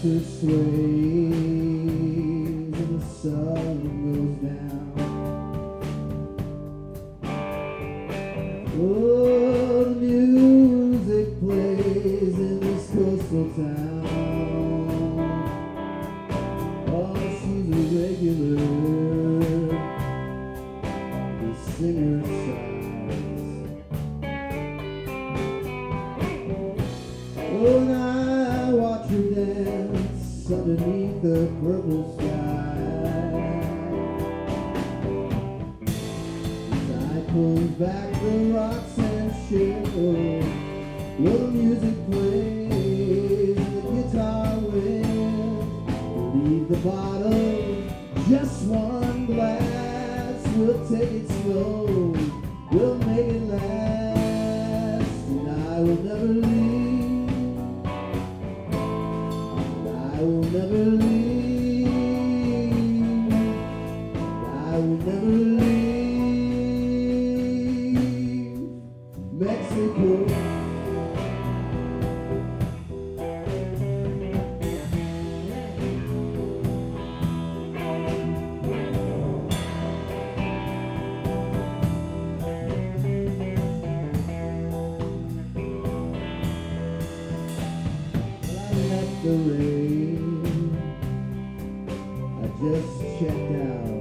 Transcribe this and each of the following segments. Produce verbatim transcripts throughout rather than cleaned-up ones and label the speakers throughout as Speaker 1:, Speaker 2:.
Speaker 1: her sways and the sun goes down. Oh, the music plays in this coastal town. Oh, she's a regular, the singer sighs. Oh, and I watch her dance underneath the purple sky. Tide pulls back the rocks and shivers. Well, the music plays and the guitar wails. Leave the bottle, just one glass. We'll take it slow, we'll make it last. And I will never leave, and I will never leave, and I will never leave Mexico. The rain, I just checked out.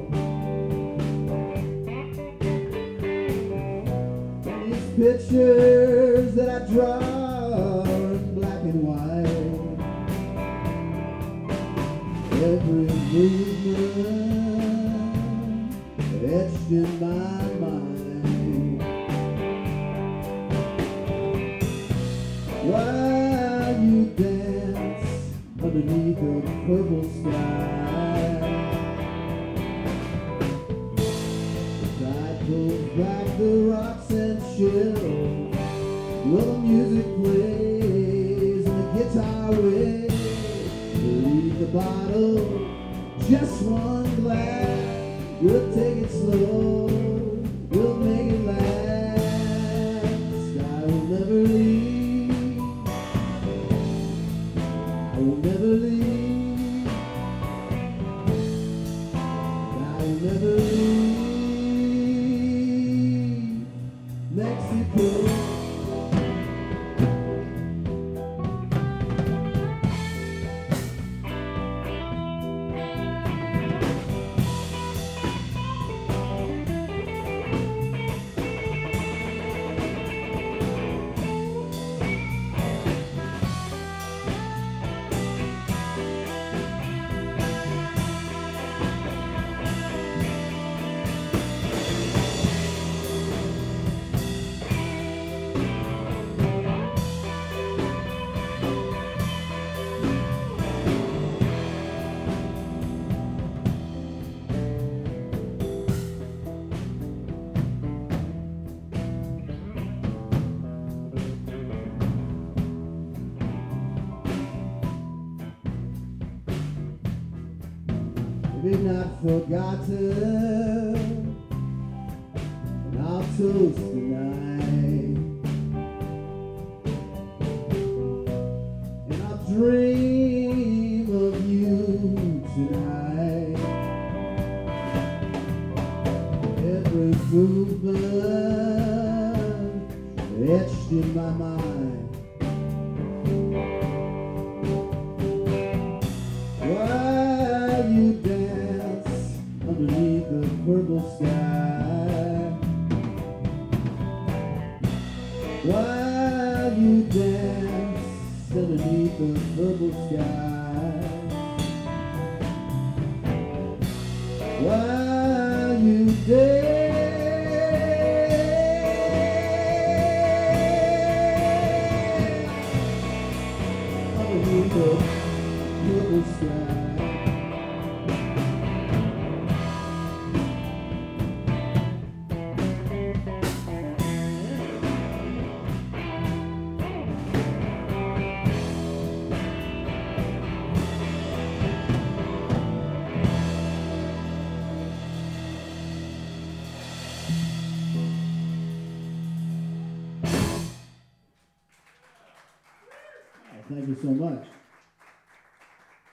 Speaker 1: These pictures that I draw are in black and white. Every movement etched in my mind. While you dance underneath a purple sky, the tide pulls back the rocks and chills. Well, the music plays and the guitar wails. Leave the bottle, just one glass. We'll take it slow, we'll make it last. I will never leave, I will never leave, I will never leave Mexico. Maybe not forgotten, and I'll toast tonight, and I'll dream of you tonight. Every movement etched in my mind. While you dance underneath the purple sky, while you dance underneath the purple sky, while you dance underneath the purple sky. Thank you so much.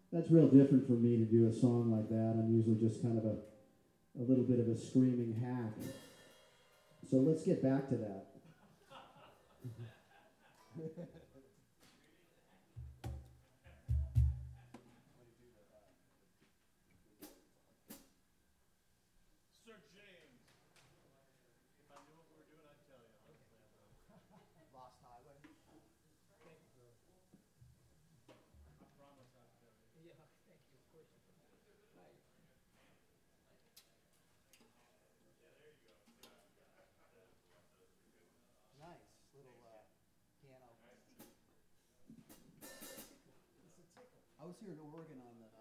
Speaker 1: That's real different for me to do a song like that. I'm usually just kind of a, a little bit of a screaming hack. So let's get back to that.
Speaker 2: Sir James, if I knew what we were doing, I'd tell you. Honestly, I would.
Speaker 3: Lost Highway.
Speaker 2: Thank you, brother. I promise I'd tell you.
Speaker 3: Yeah, thank you. Of course you can. Right. Nice little uh, piano. It's a tickle. I was here in Oregon on the